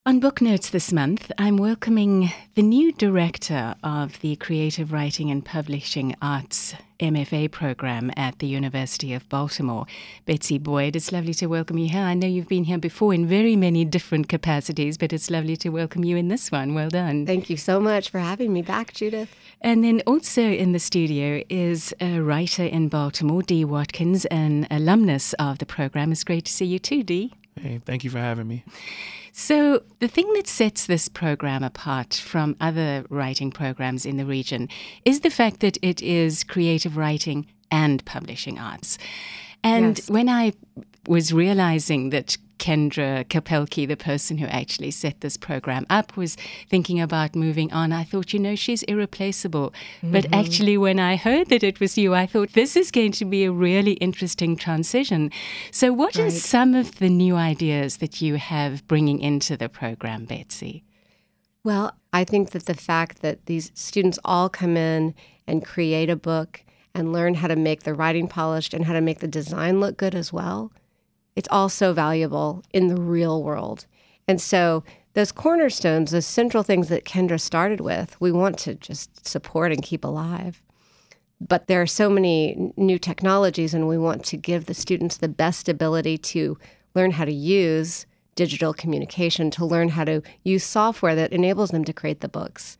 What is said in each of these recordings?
On Book Notes this month, I'm welcoming the new director of the Creative Writing and Publishing Arts MFA program at the University of Baltimore, Betsy Boyd. It's lovely to welcome you here. I know you've been here before in very many different capacities, but it's lovely to welcome you in this one. Well done. Thank you so much for having me back, Judith. And then also in the studio is a writer in Baltimore, Dee Watkins, an alumnus of the program. It's great to see you too, Dee. Hey, thank you for having me. So the thing that sets this program apart from other writing programs in the region is the fact that it is creative writing and publishing arts. And Yes. when I was realizing that Kendra Kapelke, the person who actually set this program up, was thinking about moving on, I thought, she's irreplaceable. But actually, when I heard that it was you, I thought this is going to be a really interesting transition. So what are Right. some of the new ideas that you have bringing into the program, Betsy? Well, I think that the fact that these students all come in and create a book and learn how to make the writing polished and how to make the design look good as well, it's all so valuable in the real world. And so those cornerstones, those central things that Kendra started with, we want to just support and keep alive. But there are so many new technologies, and we want to give the students the best ability to learn how to use digital communication, to learn how to use software that enables them to create the books.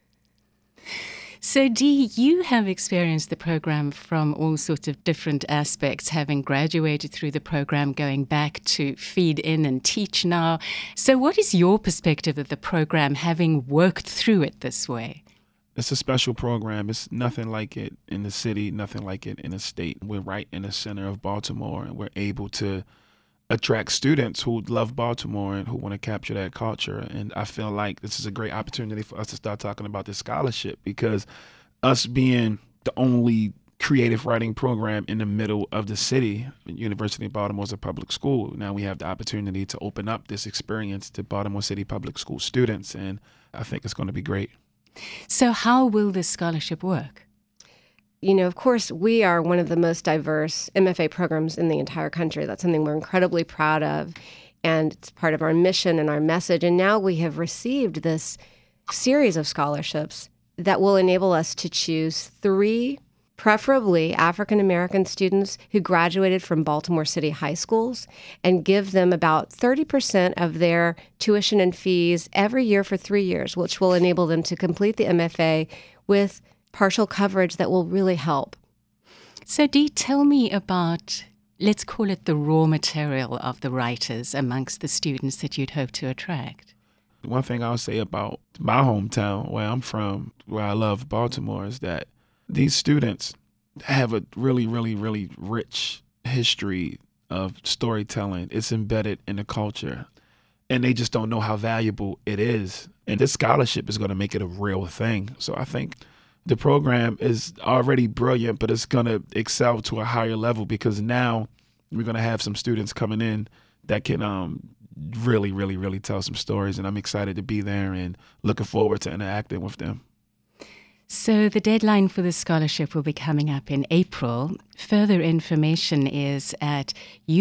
So, Dee, you have experienced the program from all sorts of different aspects, having graduated through the program, going back to feed in and teach now. So what is your perspective of the program, having worked through it this way? It's a special program. It's nothing like it in the city, nothing like it in the state. We're right in the center of Baltimore, and we're able to attract students who love Baltimore and who want to capture that culture. And I feel like this is a great opportunity for us to start talking about this scholarship, because us being the only creative writing program in the middle of the city, University of Baltimore is a public school. Now we have the opportunity to open up this experience to Baltimore City Public School students, and I think it's going to be great. So how will this scholarship work? Of course, we are one of the most diverse MFA programs in the entire country. That's something we're incredibly proud of, and it's part of our mission and our message. And now we have received this series of scholarships that will enable us to choose 3, preferably African-American students who graduated from Baltimore City high schools, and give them about 30% of their tuition and fees every year for 3 years, which will enable them to complete the MFA with partial coverage that will really help. So, Dee, tell me about, let's call it the raw material of the writers amongst the students that you'd hope to attract. One thing I'll say about my hometown, where I'm from, where I love Baltimore, is that these students have a really, really, really rich history of storytelling. It's embedded in the culture, and they just don't know how valuable it is. And this scholarship is going to make it a real thing. So I think the program is already brilliant, but it's going to excel to a higher level, because now we're going to have some students coming in that can really, really, really tell some stories. And I'm excited to be there and looking forward to interacting with them. So the deadline for the scholarship will be coming up in April. Further information is at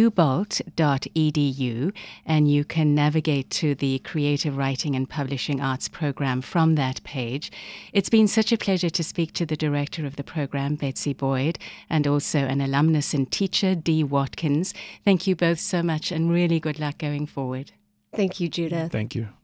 ubalt.edu, and you can navigate to the Creative Writing and Publishing Arts program from that page. It's been such a pleasure to speak to the director of the program, Betsy Boyd, and also an alumnus and teacher, Dee Watkins. Thank you both so much, and really good luck going forward. Thank you, Judith. Thank you.